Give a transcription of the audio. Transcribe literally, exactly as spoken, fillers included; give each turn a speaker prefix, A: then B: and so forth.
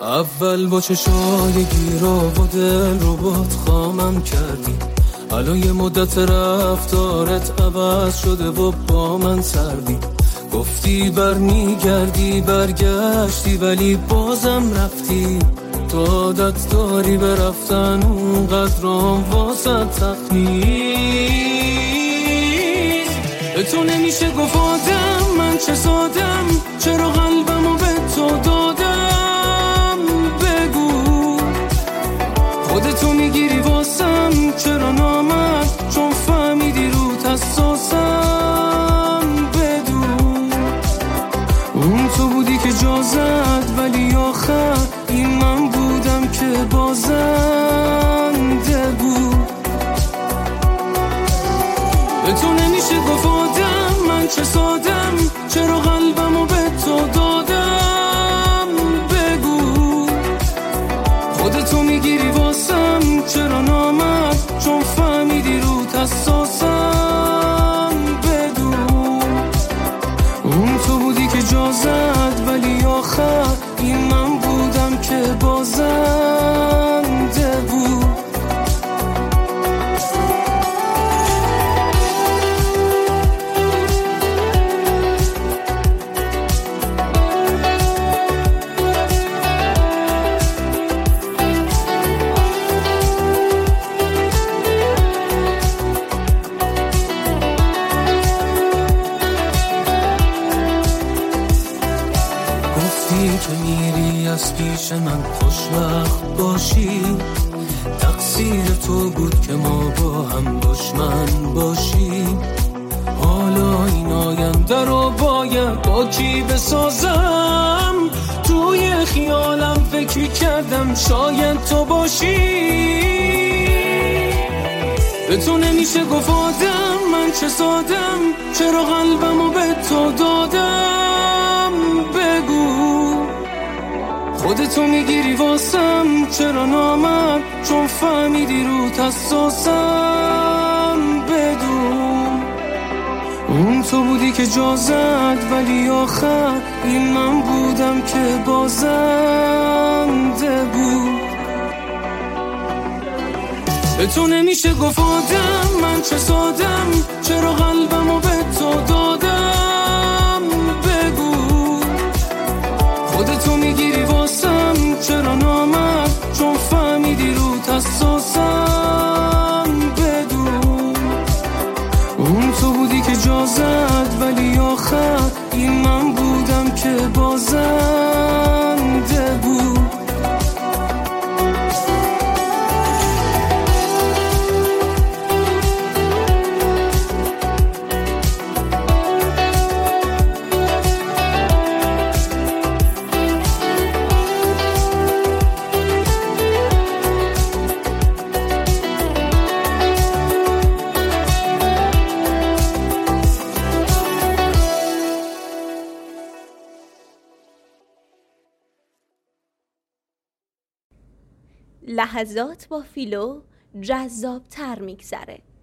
A: اول با چشای گیرا و دل رو باد خامم کردی، الان یه مدت رفتارت عوض شده و با من سردی. گفتی برمیگردی برگشتی ولی بازم رفتی، تو عادت داری به رفتن اونقدرام واسه تخنیز. به تو نمیشه گفت آدم من چه سادم، چرا قلبمو به تو دادم بگو. خودتو میگیری واسم چرا نامد، چون فهمیدی رو حساسم بدون. اون تو بودی که جا زد ولی آخر این من بودم که بازنده بود. به تو نمیشه گفت آدم من چه سادم، چرا قلبمو به تو دادم بگو. خودتو میگیری واسم چرا نامد، چون فهمیدی رو حساسم بدون. اون تو بودی که جا زد ولی آخر این من بودم که بازنده بود. که میری از پیش من خوشوقت باشی، تقصیر تو بود که ما با هم دشمن باشی. حالا این آینده رو باید با کی بسازم، توی خیالم فکر میکردم شاید تو باشی. به تو نمیشه گفت آدم من چه سادم، چرا قلبمو به تو دادم بگو. خودتو میگیری واسم چرا نامد، چون فهمیدی رو حساسم بدون. اون تو بودی که جا زد ولی آخر این من بودم که بازنده بود. به تو نمیشه گفت آدم من چه سادم، چرا قلبمو به تو دادم بگو. خودتو میگیری واسم چرا نامد، چون فهمیدی رو حساسم بدون. اون تو بودی که جا زد ولی آخر این من بودم که بازنده بود.
B: لحظات با فیلو جذاب تر میگذره.